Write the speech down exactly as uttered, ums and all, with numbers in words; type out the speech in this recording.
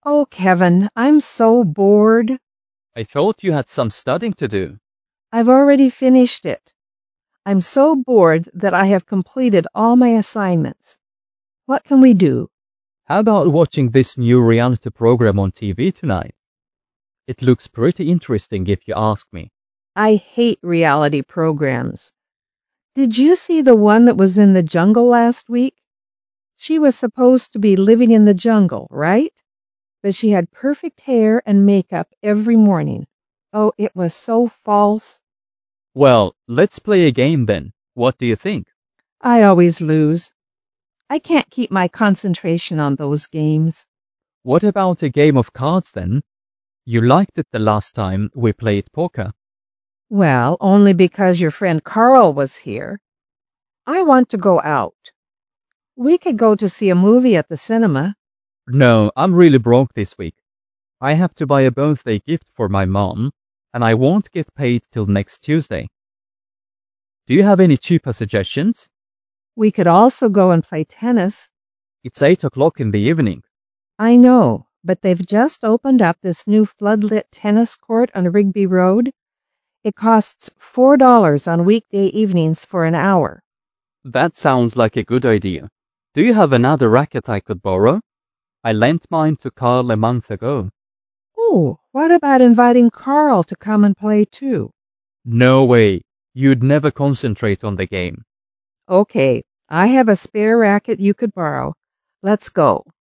Oh, Kevin, I'm so bored. I thought you had some studying to do. I've already finished it. I'm so bored that I have completed all my assignments. What can we do? How about watching this new reality program on T V tonight? It looks pretty interesting if you ask me. I hate reality programs. Did you see the one that was in the jungle last week? She was supposed to be living in the jungle, right? But she had perfect hair and makeup every morning. Oh, it was so false. Well, let's play a game then. What do you think? I always lose. I can't keep my concentration on those games. What about a game of cards then? You liked it the last time we played poker. Well, only because your friend Carl was here. I want to go out. We could go to see a movie at the cinema. No, I'm really broke this week. I have to buy a birthday gift for my mom, and I won't get paid till next Tuesday. Do you have any cheaper suggestions? We could also go and play tennis. It's eight o'clock in the evening. I know, but they've just opened up this new floodlit tennis court on Rigby Road. It costs four dollars on weekday evenings for an hour. That sounds like a good idea. Do you have another racket I could borrow? I lent mine to Carl a month ago. Oh, what about inviting Carl to come and play too? No way. You'd never concentrate on the game. Okay, I have a spare racket you could borrow. Let's go.